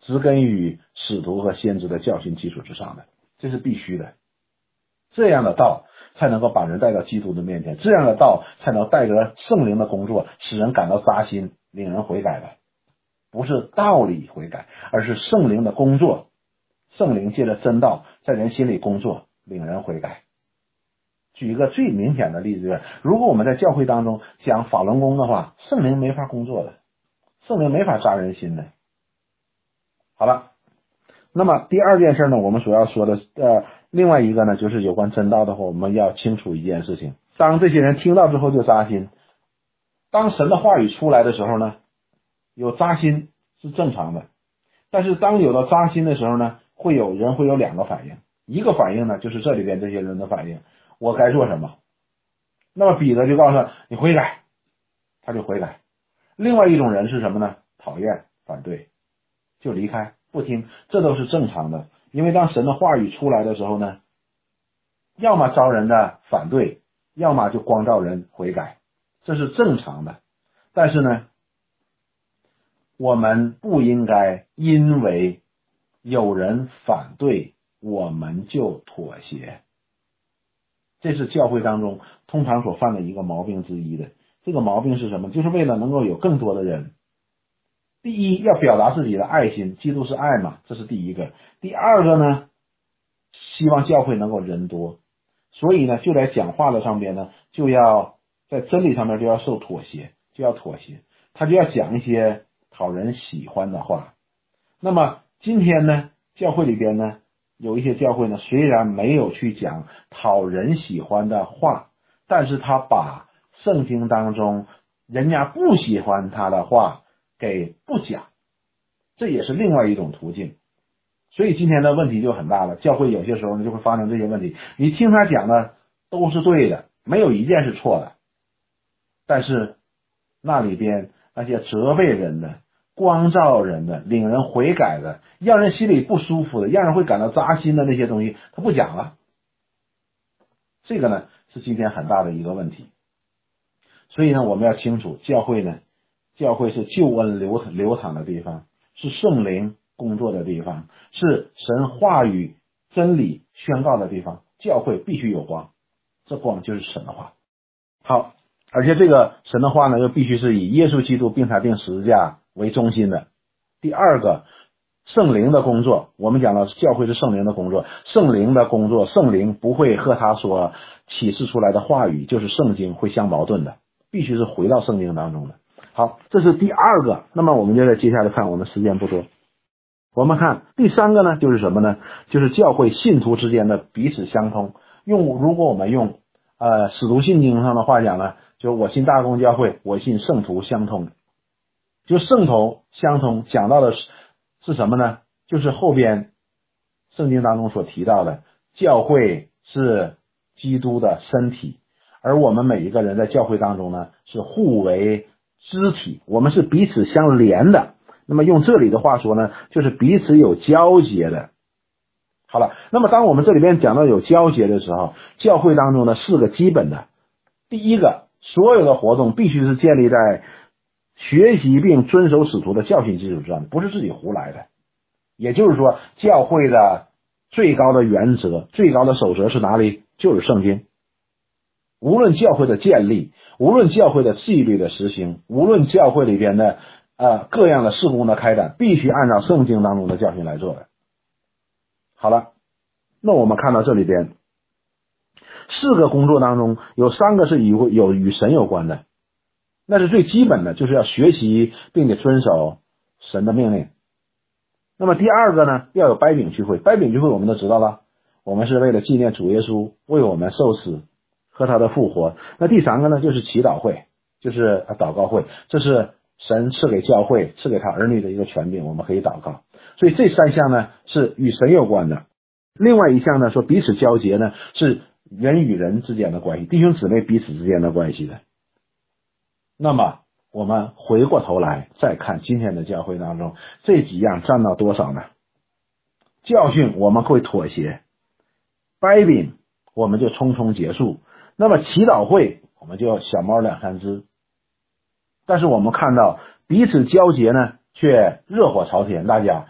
植根于使徒和先知的教训基础之上的，这是必须的。这样的道才能够把人带到基督的面前，这样的道才能带着圣灵的工作，使人感到扎心，令人悔改的。不是道理悔改，而是圣灵的工作，圣灵借着真道在人心里工作，令人悔改。举一个最明显的例子，如果我们在教会当中讲法轮功的话，圣灵没法工作的，圣灵没法扎人心的。好了，那么第二件事呢，我们所要说的呃，另外一个呢，就是有关真道的话，我们要清楚一件事情，当这些人听到之后就扎心，当神的话语出来的时候呢，有扎心是正常的，但是当有了扎心的时候呢，会有人会有两个反应，一个反应呢就是这里边这些人的反应，我该做什么？那么彼得就告诉他你悔改，他就悔改。另外一种人是什么呢？讨厌、反对，就离开不听，这都是正常的。因为当神的话语出来的时候呢，要么招人的反对，要么就光照人悔改，这是正常的。但是呢，我们不应该因为有人反对我们就妥协，这是教会当中通常所犯的一个毛病之一的。这个毛病是什么？就是为了能够有更多的人，第一要表达自己的爱心，基督是爱嘛，这是第一个。第二个呢，希望教会能够人多，所以呢就在讲话的上边呢，就要在真理上面就要受妥协，就要妥协，他就要讲一些讨人喜欢的话。那么今天呢，教会里边呢，有一些教会呢，虽然没有去讲讨人喜欢的话，但是他把圣经当中人家不喜欢他的话给不讲，这也是另外一种途径。所以今天的问题就很大了，教会有些时候呢就会发生这些问题，你听他讲的都是对的，没有一件是错的，但是那里边那些责备人的、光照人的、领人悔改的、让人心里不舒服的、让人会感到扎心的那些东西他不讲了，这个呢是今天很大的一个问题。所以呢我们要清楚，教会呢教会是救恩流流淌的地方，是圣灵工作的地方，是神话语真理宣告的地方，教会必须有光，这光就是神的话。好，而且这个神的话呢又必须是以耶稣基督并他定十字架为中心的。第二个，圣灵的工作，我们讲了教会是圣灵的工作，圣灵的工作，圣灵不会和他所启示出来的话语就是圣经会相矛盾的，必须是回到圣经当中的。好，这是第二个。那么我们就在接下来看，我们时间不多，我们看第三个呢，就是什么呢？就是教会信徒之间的彼此相通。用如果我们用呃使徒信经上的话讲呢，就我信大公教会，我信圣徒相通。就圣徒相通讲到的是是什么呢？就是后边圣经当中所提到的，教会是基督的身体，而我们每一个人在教会当中呢是互为肢体，我们是彼此相连的。那么用这里的话说呢，就是彼此有交结的。好了，那么当我们这里边讲到有交结的时候，教会当中呢四个基本的。第一个，所有的活动必须是建立在学习并遵守使徒的教训基础之上，不是自己胡来的。也就是说，教会的最高的原则、最高的守则是哪里？就是圣经。无论教会的建立，无论教会的纪律的实行，无论教会里边的呃各样的事工的开展，必须按照圣经当中的教训来做的。好了，那我们看到这里边四个工作当中有三个是与有与神有关的，那是最基本的，就是要学习并且遵守神的命令。那么第二个呢，要有掰饼聚会。掰饼聚会我们都知道了，我们是为了纪念主耶稣为我们受死和他的复活。那第三个呢，就是祈祷会，就是祷告会，这是神赐给教会赐给他儿女的一个权柄，我们可以祷告。所以这三项呢是与神有关的。另外一项呢说彼此交结呢，是人与人之间的关系，弟兄姊妹彼此之间的关系的。那么我们回过头来再看今天的教会当中，这几样占到多少呢？教训我们会妥协，掰饼我们就匆匆结束，那么祈祷会我们就小猫两三只。但是我们看到彼此交结呢却热火朝天，大家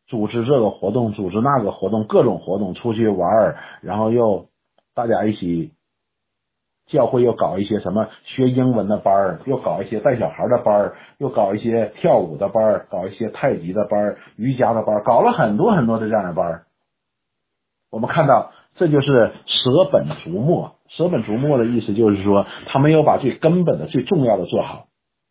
组织这个活动，组织那个活动，各种活动出去玩，然后又大家一起，教会又搞一些什么学英文的班，又搞一些带小孩的班，又搞一些跳舞的班，搞一些太极的班，瑜伽的班，搞了很多很多的这样的班。我们看到这就是舍本逐末，舍本逐末的意思就是说他没有把最根本的最重要的做好，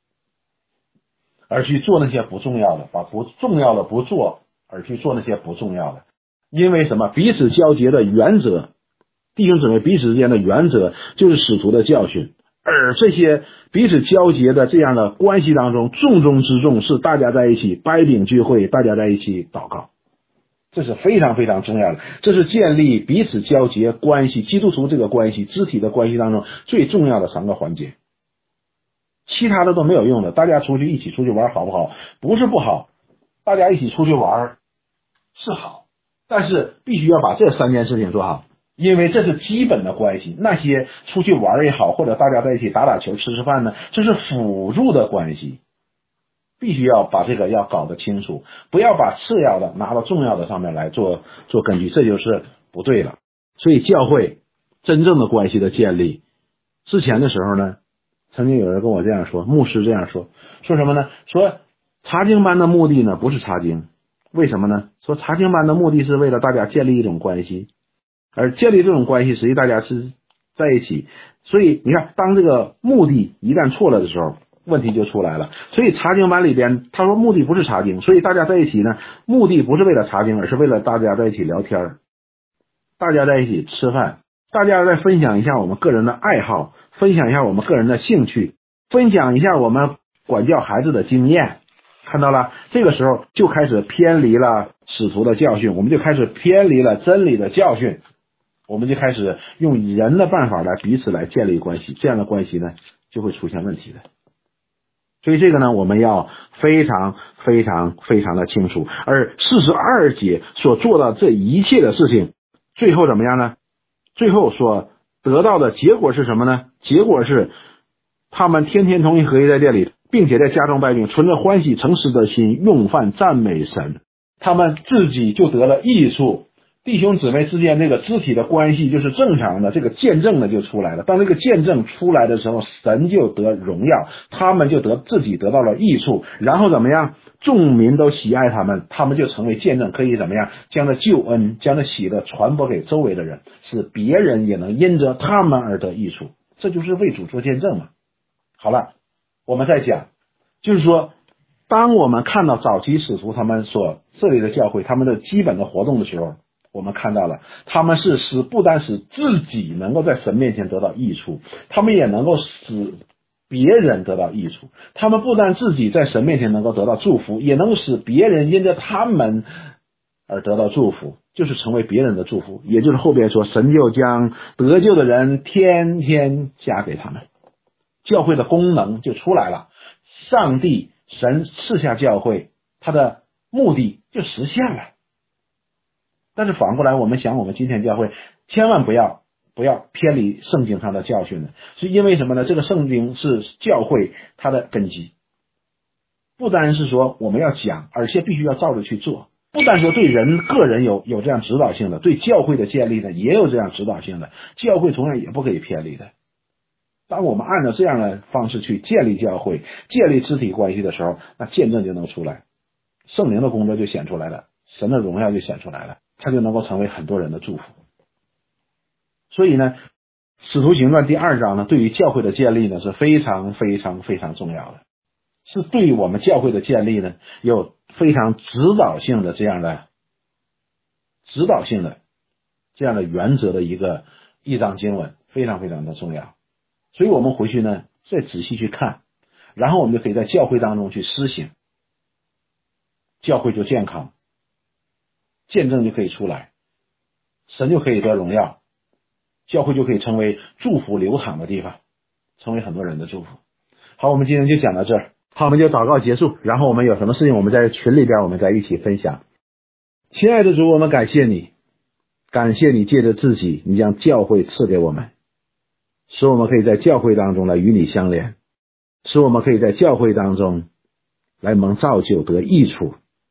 而去做那些不重要的，把不重要的不做，而去做那些不重要的。因为什么？彼此交结的原则，弟兄姊妹彼此之间的原则就是使徒的教训，而这些彼此交结的这样的关系当中，重中之重是大家在一起掰饼聚会，大家在一起祷告，这是非常非常重要的，这是建立彼此交结关系，基督徒这个关系肢体的关系当中最重要的三个环节，其他的都没有用的。大家出去一起出去玩好不好？不是不好，大家一起出去玩是好，但是必须要把这三件事情做好，因为这是基本的关系。那些出去玩也好，或者大家在一起打打球吃吃饭呢，这是辅助的关系，必须要把这个要搞得清楚，不要把次要的拿到重要的上面来做做根据，这就是不对了。所以教会真正的关系的建立，之前的时候呢，曾经有人跟我这样说，牧师这样说，说什么呢？说查经班的目的呢不是查经，为什么呢？说查经班的目的是为了大家建立一种关系，而建立这种关系实际大家是在一起，所以你看当这个目的一旦错了的时候，问题就出来了。所以查经班里边他说目的不是查经，所以大家在一起呢，目的不是为了查经，而是为了大家在一起聊天，大家在一起吃饭，大家再分享一下我们个人的爱好，分享一下我们个人的兴趣，分享一下我们管教孩子的经验。看到了，这个时候就开始偏离了使徒的教训，我们就开始偏离了真理的教训，我们就开始用人的办法来彼此来建立关系，这样的关系呢就会出现问题的。所以这个呢我们要非常非常非常的清楚。而四十二节所做的这一切的事情，最后怎么样呢？最后所得到的结果是什么呢？结果是他们天天同心合一在店里，并且在家中掰饼，存着欢喜诚实的心用饭赞美神，他们自己就得了益处。弟兄姊妹之间这个肢体的关系就是正常的，这个见证呢就出来了。当这个见证出来的时候，神就得荣耀，他们就得自己得到了益处，然后怎么样？众民都喜爱他们，他们就成为见证，可以怎么样？将这救恩将这喜乐传播给周围的人，使别人也能因着他们而得益处，这就是为主做见证嘛。好了，我们再讲，就是说当我们看到早期使徒他们所设立的教会他们的基本的活动的时候，我们看到了他们是使不单使自己能够在神面前得到益处，他们也能够使别人得到益处，他们不但自己在神面前能够得到祝福，也能使别人因着他们而得到祝福，就是成为别人的祝福，也就是后边说神就将得救的人天天加给他们，教会的功能就出来了，上帝神赐下教会，他的目的就实现了。但是反过来我们想，我们今天教会千万不要不要偏离圣经上的教训呢，是因为什么呢？这个圣经是教会它的根基，不单是说我们要讲，而且必须要照着去做，不单说对人个人有有这样指导性的，对教会的建立呢也有这样指导性的，教会同样也不可以偏离的。当我们按照这样的方式去建立教会，建立肢体关系的时候，那见证就能出来，圣灵的工作就显出来了，神的荣耀就显出来了，它就能够成为很多人的祝福。所以呢，使徒行传第二章呢，对于教会的建立呢是非常非常非常重要的，是对于我们教会的建立呢有非常指导性的这样的指导性的这样的原则的一个一章经文，非常非常的重要。所以我们回去呢再仔细去看，然后我们就可以在教会当中去施行，教会就健康，见证就可以出来，神就可以得荣耀，教会就可以成为祝福流淌的地方，成为很多人的祝福。好，我们今天就讲到这儿。好，我们就祷告结束，然后我们有什么事情我们在群里边我们再一起分享。亲爱的主，我们感谢你，感谢你借着自己，你将教会赐给我们，使我们可以在教会当中来与你相连，使我们可以在教会当中来蒙造就得益处。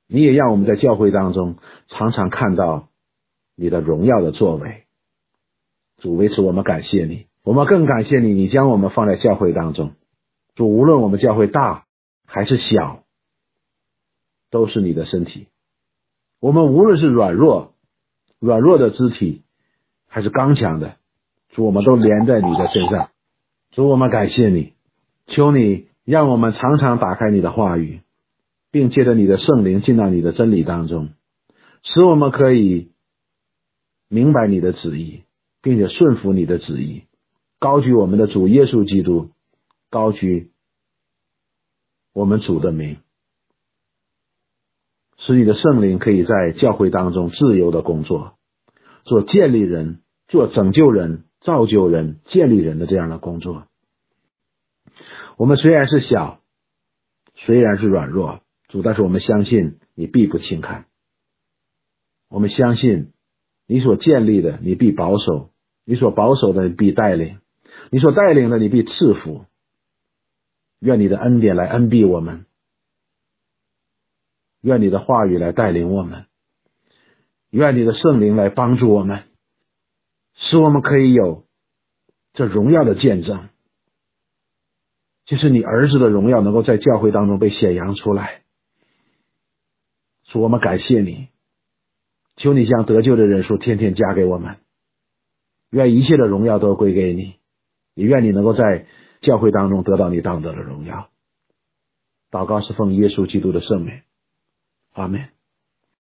你也让我们在教会当中常常看到你的荣耀的作为。主，为此我们感谢你，我们更感谢你，你将我们放在教会当中。主，无论我们教会大还是小，都是你的身体。我们无论是软弱软弱的肢体还是刚强的，主，我们都连在你的身上。主，我们感谢你，求你让我们常常打开你的话语，并借着你的圣灵进到你的真理当中，使我们可以明白你的旨意，并且顺服你的旨意，高举我们的主耶稣基督，高举我们主的名，使你的圣灵可以在教会当中自由的工作，做建立人，做拯救人，造就人，建立人的这样的工作。我们虽然是小，虽然是软弱，主，但是我们相信你必不轻看，我们相信你所建立的你必保守，你所保守的你必带领，你所带领的你必赐福。愿你的恩典来恩庇我们，愿你的话语来带领我们，愿你的圣灵来帮助我们，使我们可以有这荣耀的见证，就是你儿子的荣耀能够在教会当中被显扬出来。主，我们感谢你，求你将得救的人数天天加给我们，愿一切的荣耀都归给你，也愿你能够在教会当中得到你当得的荣耀。祷告是奉耶稣基督的圣名，阿们。